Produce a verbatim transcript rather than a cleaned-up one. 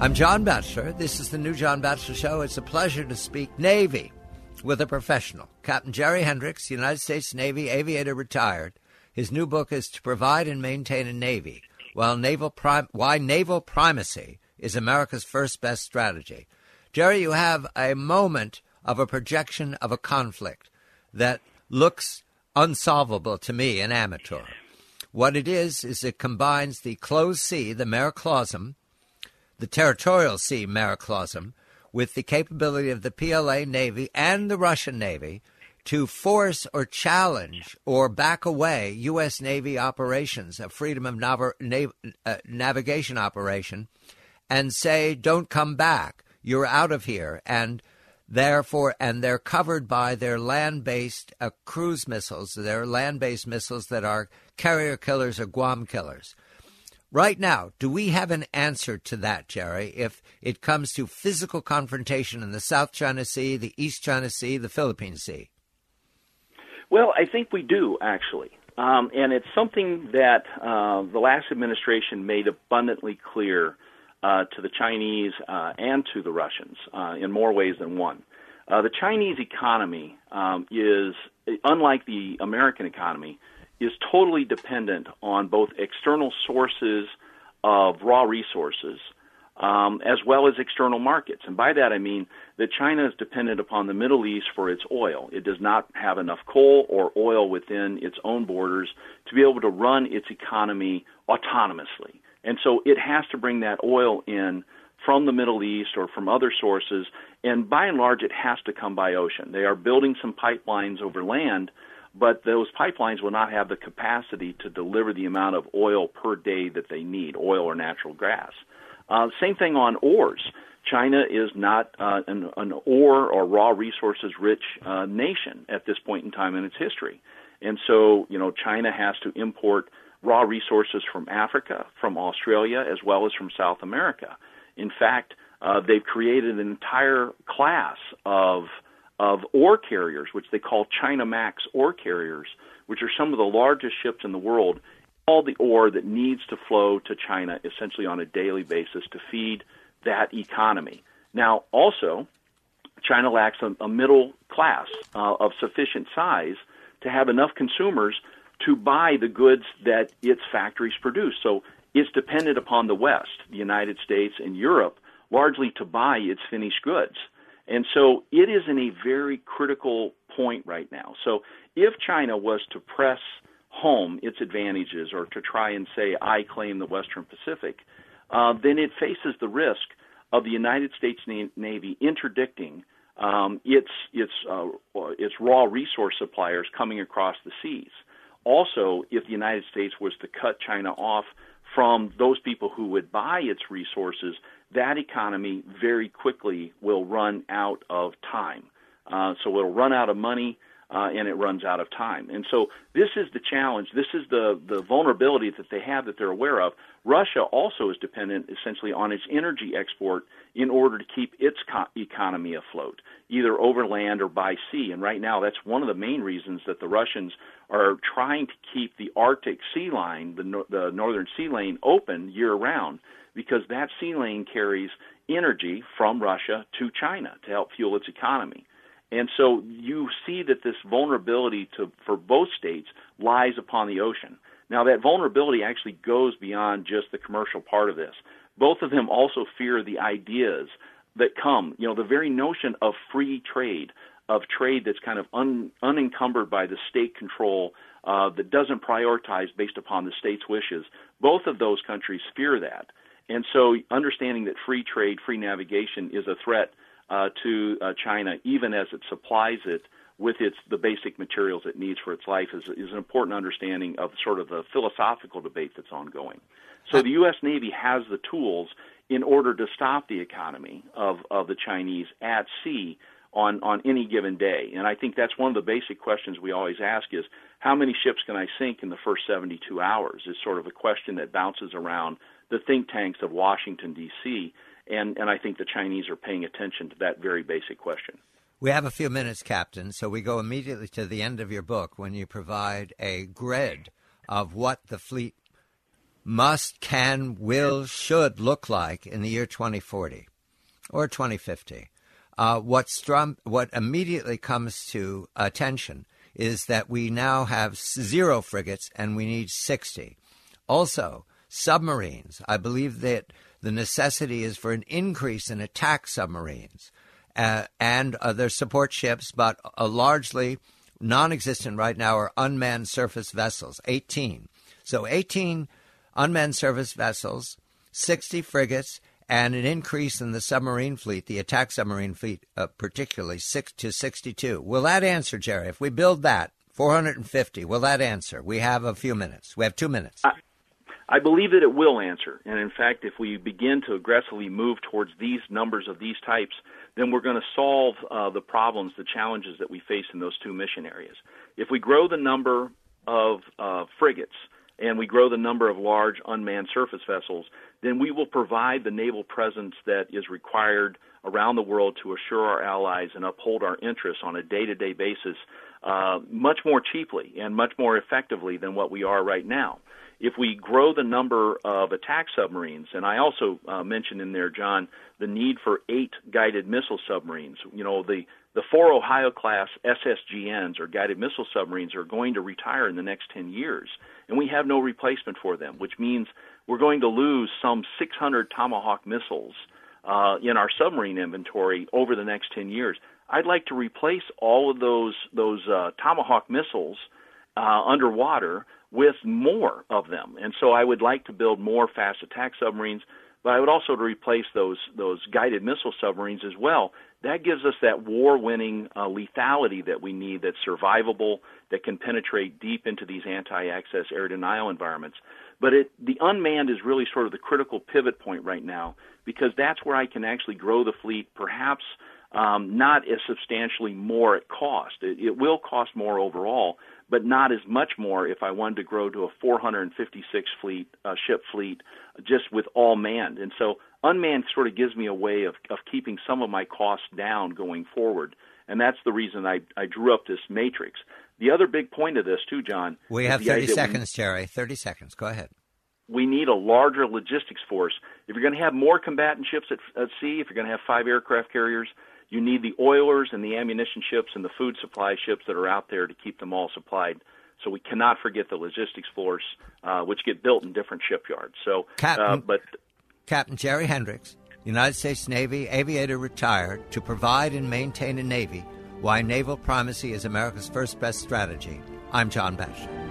I'm John Batchelor. This is the new John Batchelor Show. It's a pleasure to speak Navy with a professional. Captain Jerry Hendricks, United States Navy aviator retired. His new book is To Provide and Maintain a Navy, while naval prim- Why Naval Primacy is America's First Best Strategy. Jerry, you have a moment of a projection of a conflict that looks unsolvable to me, an amateur. What it is, is it combines the closed sea, the mare clausum, the territorial sea, mare clausum, with the capability of the P L A Navy and the Russian Navy to force or challenge or back away U S. Navy operations, a freedom of nav- nav- uh, navigation operation, and say, don't come back, you're out of here, and therefore, and they're covered by their land-based uh, cruise missiles, their land-based missiles that are carrier killers or Guam killers. Right now, do we have an answer to that, Jerry, if it comes to physical confrontation in the South China Sea, the East China Sea, the Philippine Sea? Well, I think we do, actually. Um, and it's something that uh, the last administration made abundantly clear uh, to the Chinese uh, and to the Russians uh, in more ways than one. Uh, the Chinese economy um, is, unlike the American economy, is totally dependent on both external sources of raw resources um, as well as external markets. And by that I mean that China is dependent upon the Middle East for its oil. It does not have enough coal or oil within its own borders to be able to run its economy autonomously. And so it has to bring that oil in from the Middle East or from other sources, and by and large it has to come by ocean. They are building some pipelines over land, but those pipelines will not have the capacity to deliver the amount of oil per day that they need, oil or natural gas. Uh, same thing on ores. China is not uh, an, an ore or raw resources rich uh, nation at this point in time in its history. And so, you know, China has to import raw resources from Africa, from Australia, as well as from South America. In fact, uh, they've created an entire class of of ore carriers, which they call China Max ore carriers, which are some of the largest ships in the world, all the ore that needs to flow to China essentially on a daily basis to feed that economy. Now, also, China lacks a, a middle class uh, of sufficient size to have enough consumers to buy the goods that its factories produce. So it's dependent upon the West, the United States and Europe, largely to buy its finished goods. And so it is in a very critical point right now. So if China was to press home its advantages or to try and say, I claim the Western Pacific, uh, then it faces the risk of the United States Navy interdicting um, its its uh, its raw resource suppliers coming across the seas. Also, if the United States was to cut China off from those people who would buy its resources, that economy very quickly will run out of time. Uh, so it'll run out of money, uh, and it runs out of time. And so this is the challenge. This is the, the vulnerability that they have that they're aware of. Russia also is dependent essentially on its energy export in order to keep its co- economy afloat, either over land or by sea. And right now that's one of the main reasons that the Russians are trying to keep the Arctic sea line, the, no- the northern sea lane, open year-round, because that sea lane carries energy from Russia to China to help fuel its economy. And so you see that this vulnerability to, for both states lies upon the ocean. Now, that vulnerability actually goes beyond just the commercial part of this. Both of them also fear the ideas that come, you know, the very notion of free trade, of trade that's kind of un, unencumbered by the state control, uh, that doesn't prioritize based upon the state's wishes. Both of those countries fear that. And so understanding that free trade, free navigation is a threat uh, to uh, China, even as it supplies it with its the basic materials it needs for its life, is, is an important understanding of sort of the philosophical debate that's ongoing. So the U S. Navy has the tools in order to stop the economy of, of the Chinese at sea on, on any given day. And I think that's one of the basic questions we always ask is, how many ships can I sink in the first seventy-two hours, is sort of a question that bounces around the think tanks of Washington, D C, and, and I think the Chinese are paying attention to that very basic question. We have a few minutes, Captain, so we go immediately to the end of your book when you provide a grid of what the fleet must, can, will, should look like in the year twenty forty or twenty fifty. Uh, what, strum, what immediately comes to attention is that we now have zero frigates and we need sixty. Also, submarines. I believe that the necessity is for an increase in attack submarines uh, and other support ships, but uh, largely non-existent right now are unmanned surface vessels, eighteen. So eighteen unmanned surface vessels, sixty frigates, and an increase in the submarine fleet, the attack submarine fleet uh, particularly, six to sixty-two. Will that answer, Jerry? If we build that, four hundred fifty, will that answer? We have a few minutes. We have two minutes. I, I believe that it will answer. And, in fact, if we begin to aggressively move towards these numbers of these types, then we're going to solve uh, the problems, the challenges that we face in those two mission areas. If we grow the number of uh, frigates and we grow the number of large unmanned surface vessels, then we will provide the naval presence that is required around the world to assure our allies and uphold our interests on a day-to-day basis uh, much more cheaply and much more effectively than what we are right now. If we grow the number of attack submarines, and I also uh, mentioned in there, John, the need for eight guided missile submarines. You know, the, the four Ohio-class S S G Ns, or guided missile submarines, are going to retire in the next ten years, and we have no replacement for them, which means we're going to lose some six hundred Tomahawk missiles uh, in our submarine inventory over the next ten years. I'd like to replace all of those, those uh, Tomahawk missiles uh, underwater with more of them. And so I would like to build more fast attack submarines, but I would also to replace those those guided missile submarines as well. That gives us that war-winning uh, lethality that we need, that's survivable, that can penetrate deep into these anti-access air denial environments. But it, the unmanned is really sort of the critical pivot point right now, because that's where I can actually grow the fleet, perhaps um, not as substantially more at cost. It, it will cost more overall, but not as much more if I wanted to grow to a four hundred fifty-six fleet uh, ship fleet just with all manned. And so unmanned sort of gives me a way of, of keeping some of my costs down going forward, and that's the reason I, I drew up this matrix. The other big point of this, too, John... We have thirty seconds, we, Jerry. thirty seconds. Go ahead. We need a larger logistics force. If you're going to have more combatant ships at, at sea, if you're going to have five aircraft carriers, you need the oilers and the ammunition ships and the food supply ships that are out there to keep them all supplied. So we cannot forget the logistics force, uh, which get built in different shipyards. So, Captain, uh, but Captain Jerry Hendricks, United States Navy aviator retired, to provide and maintain a Navy. Why naval primacy is America's first best strategy. I'm John Batchelor.